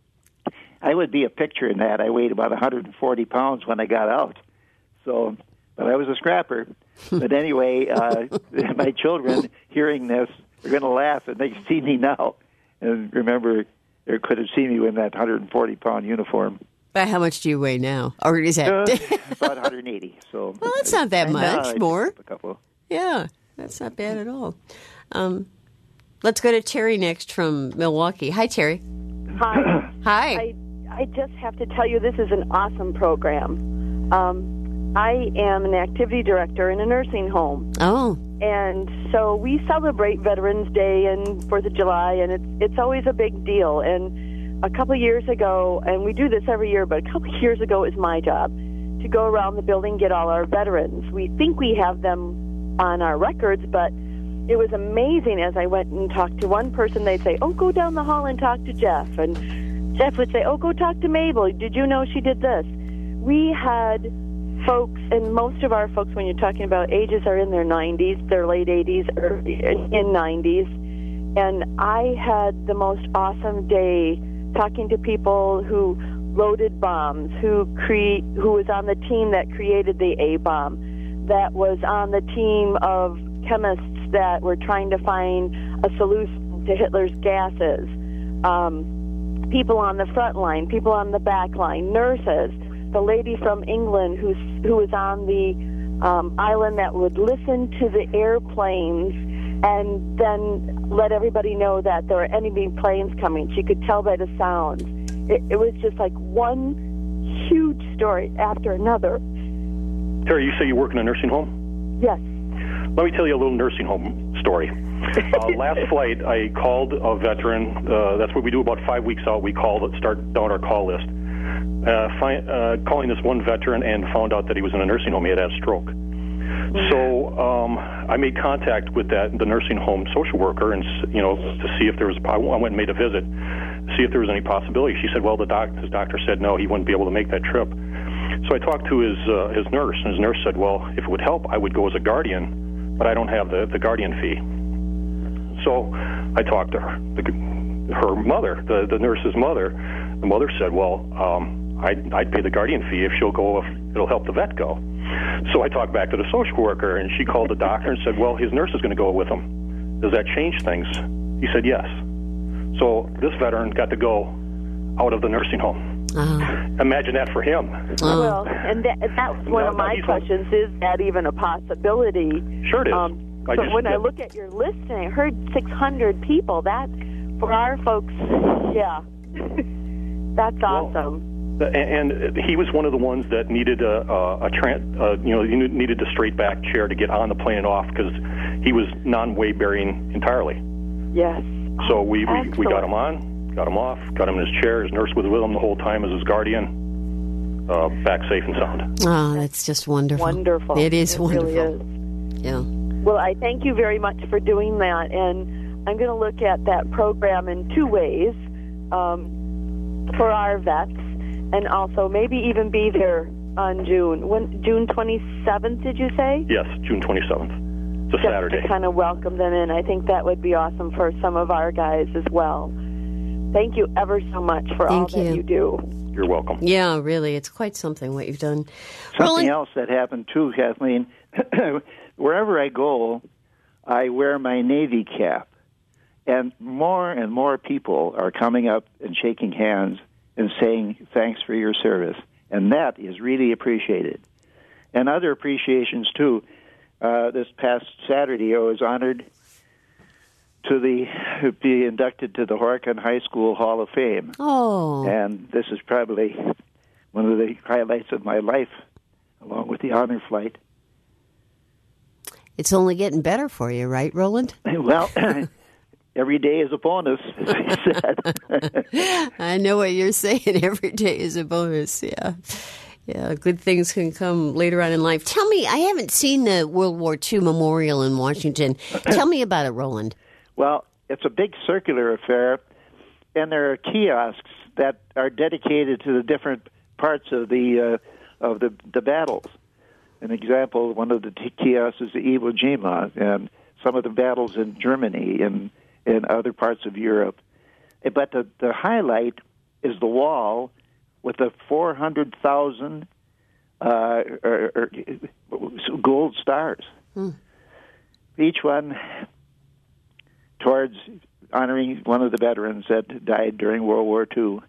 C: I would be a picture in that. I weighed about one hundred forty pounds when I got out. So, but I was a scrapper. But anyway, uh, my children hearing this are going to laugh, and they see me now. And remember, they could have seen me in that one hundred forty pound uniform.
A: But how much do you weigh now? Or is that
C: Uh, about one hundred eighty. So
A: well, that's not that
C: I know,
A: much
C: I
A: more.
C: picked up a couple.
A: Yeah, that's not bad at all. Um, let's go to Terry next from Milwaukee. Hi, Terry.
G: Hi.
A: Hi.
G: I, I just have to tell you, this is an awesome program. Um, I am an activity director in a nursing home.
A: Oh.
G: And so we celebrate Veterans Day and Fourth of July, and it's it's always a big deal. And a couple of years ago, and we do this every year, but a couple of years ago it was my job to go around the building, get all our veterans. We think we have them on our records, but it was amazing. As I went and talked to one person, they'd say, oh, go down the hall and talk to Jeff. And Jeff would say, oh, go talk to Mabel. Did you know she did this? We had folks, and most of our folks, when you're talking about ages, are in their nineties, their late eighties, or in nineties. And I had the most awesome day talking to people who loaded bombs, who cre- who was on the team that created the A-bomb, that was on the team of chemists that were trying to find a solution to Hitler's gases. Um, people on the front line, people on the back line, nurses, the lady from England who's, who was on the um, island that would listen to the airplanes and then let everybody know that there were enemy planes coming. She could tell by the sounds. It, it was just like one huge story after another.
B: Terry, you say you work in a nursing home?
G: Yes.
B: Let me tell you a little nursing home story. Uh, last flight, I called a veteran. Uh, that's what we do about five weeks out. We call it, start down our call list. Uh, find, uh, calling this one veteran and found out that he was in a nursing home. He had had a stroke. So um, I made contact with that the nursing home social worker, and you know, to see if there was. I went and made a visit, see if there was any possibility. She said, "Well, the doc, his doctor said no, he wouldn't be able to make that trip." So I talked to his uh, his nurse, and his nurse said, "Well, if it would help, I would go as a guardian, but I don't have the, the guardian fee." So I talked to her, the, her mother, the, the nurse's mother. The mother said, "Well, um, I'd, I'd pay the guardian fee if she'll go, if it'll help the vet go. So I talked back to the social worker, and she called the doctor and said, well, his nurse is going to go with him. Does that change things? He said, yes. So this veteran got to go out of the nursing home. Uh-huh. Imagine that for him.
G: Uh-huh. Well, and that, that's one
B: no,
G: of my
B: no,
G: questions, is that even a possibility?
B: Sure it is.
G: Um,
B: I
G: but
B: just,
G: when
B: yeah.
G: I look at your list, and I heard six hundred people, that, for our folks, yeah, that's awesome.
B: Well, and he was one of the ones that needed a, a, a tran- uh, you know, he needed a straight back chair to get on the plane and off because he was non-weight bearing entirely.
G: Yes.
B: So we, we, we got him on, got him off, got him in his chair. His nurse was with him the whole time as his guardian, uh, back safe and sound.
A: Oh, that's just wonderful.
G: Wonderful.
A: It is
G: it
A: wonderful.
G: Really is.
A: Yeah.
G: Well, I thank you very much for doing that, and I'm going to look at that program in two ways, um, for our vets, and also maybe even be there on June. When June twenty-seventh, did you say?
B: Yes, June twenty-seventh. It's a
G: Just
B: Saturday.
G: To kind of welcome them in. I think that would be awesome for some of our guys as well. Thank you ever so much for
A: Thank
G: all
A: you.
G: that you do.
B: You're welcome.
A: Yeah, really, it's quite something what you've done.
C: Something
A: Roland?
C: else that happened too, Kathleen. Wherever I go, I wear my Navy cap, and more and more people are coming up and shaking hands and saying thanks for your service, and that is really appreciated. And other appreciations too. Uh, this past Saturday, I was honored to the be inducted to the Horicon High School Hall of Fame.
A: Oh.
C: And this is probably one of the highlights of my life, along with the honor flight.
A: It's only getting better for you, right, Roland?
C: Well, every day is a bonus, as he said.
A: I know what you're saying. Every day is a bonus, yeah. Yeah, good things can come later on in life. Tell me, I haven't seen the World War Two Memorial in Washington. Tell me about it, Roland.
C: Well, it's a big circular affair, and there are kiosks that are dedicated to the different parts of the uh, of the, the battles. An example, one of the t- kiosks is the Iwo Jima, and some of the battles in Germany and in other parts of Europe. But the, the highlight is the wall with the four hundred thousand uh, er, er, gold stars. Hmm. Each one towards honoring one of the veterans that died during World War Two.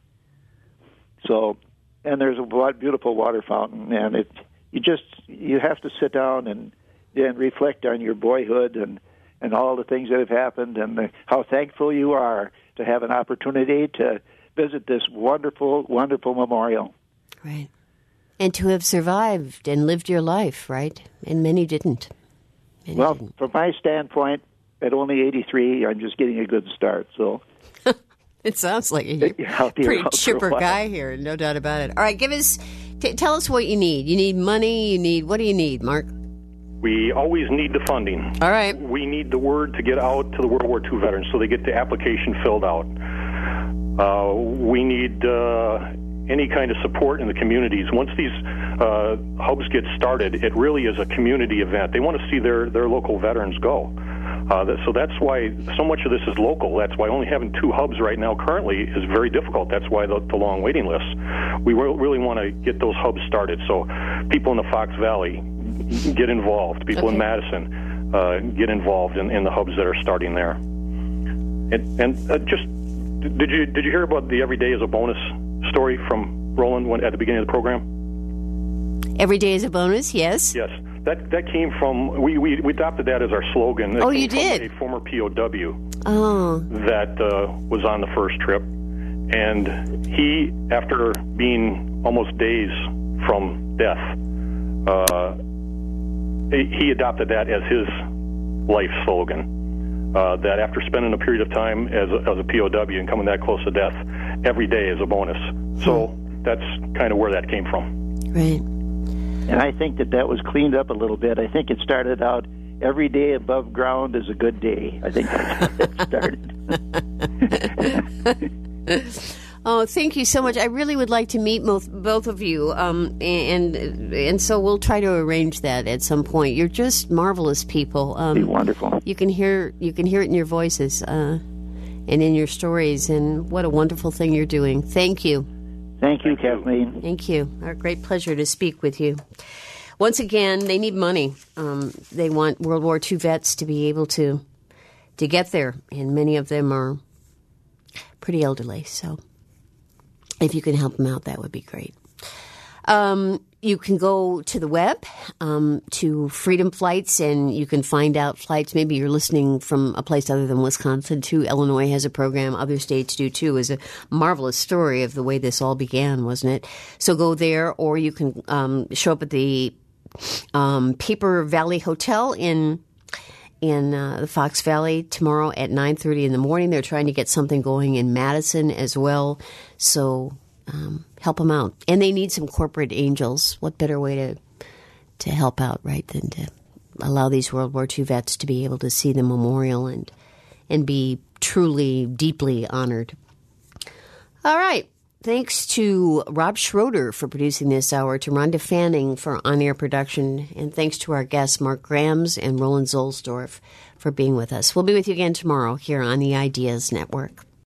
C: So, and there's a beautiful water fountain, and it you just you have to sit down and and reflect on your boyhood and, and all the things that have happened, and the, how thankful you are to have an opportunity to visit this wonderful, wonderful memorial.
A: Right. And to have survived and lived your life, right? And many didn't. Many
C: well,
A: didn't.
C: From my standpoint, at only eighty-three, I'm just getting a good start, so...
A: It sounds like a pretty chipper guy here, no doubt about it. All right, give us, t- tell us what you need. You need money, you need, what do you need, Mark?
B: We always need the funding.
A: All right.
B: We need the word to get out to the World War Two veterans so they get the application filled out. Uh, we need uh, any kind of support in the communities. Once these uh, hubs get started, it really is a community event. They want to see their, their local veterans go. Uh, that, so that's why so much of this is local. That's why only having two hubs right now currently is very difficult. That's why the, the long waiting lists. We re- really want to get those hubs started so people in the Fox Valley get involved. People okay. in Madison uh, get involved in, in the hubs that are starting there. And, and uh, just did you did you hear about the Every Day is a Bonus story from Roland when, at the beginning of the program?
A: Every day is a bonus. Yes.
B: Yes. That that came from we, we, we adopted that as our slogan. It
A: oh,
B: came
A: you did.
B: From a former P O W.
A: Oh. That
B: uh, was on the first trip, and he, after being almost days from death, uh, he adopted that as his life slogan. Uh, that after spending a period of time as a, as a P O W and coming that close to death, every day is a bonus. So hmm. that's kind of where that came from.
A: Right.
C: And I think that that was cleaned up a little bit. I think it started out, every day above ground is a good day. I think that's how it started.
A: Oh, thank you so much. I really would like to meet both, both of you, um, and and so we'll try to arrange that at some point. You're just marvelous people. Um,
C: Be wonderful.
A: You can hear you can hear it in your voices uh, and in your stories, and what a wonderful thing you're doing. Thank you.
C: Thank you,
B: Thank you.
C: Kathleen.
A: Thank you. Our great pleasure to speak with you. Once again, they need money. Um, they want World War Two vets to be able to to get there, and many of them are pretty elderly. So if you can help them out, that would be great. Um, you can go to the web, um, to Freedom Flights, and you can find out flights. Maybe you're listening from a place other than Wisconsin, too. Illinois has a program. Other states do, too. It was a marvelous story of the way this all began, wasn't it? So go there, or you can um, show up at the um, Paper Valley Hotel in in uh, the Fox Valley tomorrow at nine thirty in the morning. They're trying to get something going in Madison as well. So um, help them out. And they need some corporate angels. What better way to to help out, right, than to allow these World War Two vets to be able to see the memorial and and be truly, deeply honored. All right. Thanks to Rob Schroeder for producing this hour, to Rhonda Fanning for on-air production, and thanks to our guests, Mark Grams and Roland Zollsdorf, for being with us. We'll be with you again tomorrow here on the Ideas Network.